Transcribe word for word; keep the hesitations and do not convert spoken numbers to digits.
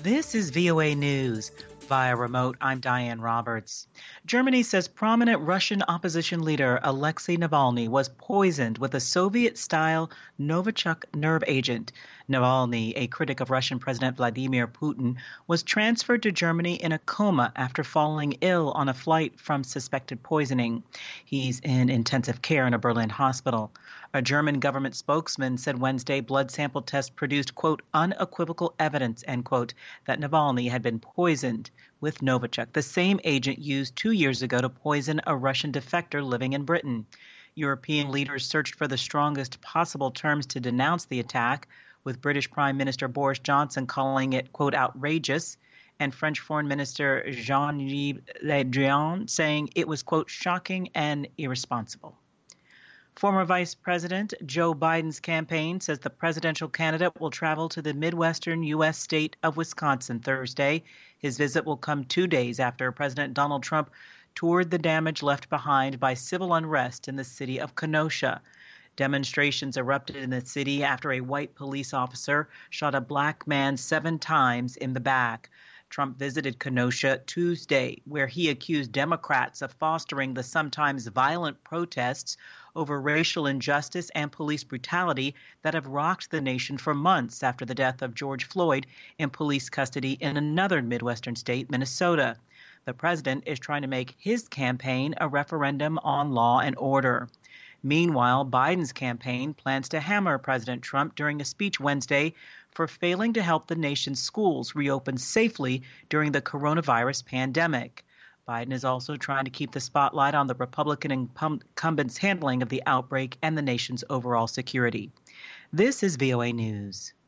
This is V O A News. Via remote, I'm Diane Roberts. Germany says prominent Russian opposition leader Alexei Navalny was poisoned with a Soviet-style Novichok nerve agent. Navalny, a critic of Russian President Vladimir Putin, was transferred to Germany in a coma after falling ill on a flight from suspected poisoning. He's in intensive care in a Berlin hospital. A German government spokesman said Wednesday blood sample tests produced, quote, unequivocal evidence, end quote, that Navalny had been poisoned with Novichok, the same agent used two years ago to poison a Russian defector living in Britain. European leaders searched for the strongest possible terms to denounce the attack, with British Prime Minister Boris Johnson calling it, quote, outrageous, and French Foreign Minister Jean-Yves Le Drian saying it was, quote, shocking and irresponsible. Former Vice President Joe Biden's campaign says the presidential candidate will travel to the Midwestern U S state of Wisconsin Thursday. His visit will come two days after President Donald Trump toured the damage left behind by civil unrest in the city of Kenosha. Demonstrations erupted in the city after a white police officer shot a black man seven times in the back. Trump visited Kenosha Tuesday, where he accused Democrats of fostering the sometimes violent protests over racial injustice and police brutality that have rocked the nation for months after the death of George Floyd in police custody in another Midwestern state, Minnesota. The president is trying to make his campaign a referendum on law and order. Meanwhile, Biden's campaign plans to hammer President Trump during a speech Wednesday for failing to help the nation's schools reopen safely during the coronavirus pandemic. Biden is also trying to keep the spotlight on the Republican incumbents' handling of the outbreak and the nation's overall security. This is V O A News.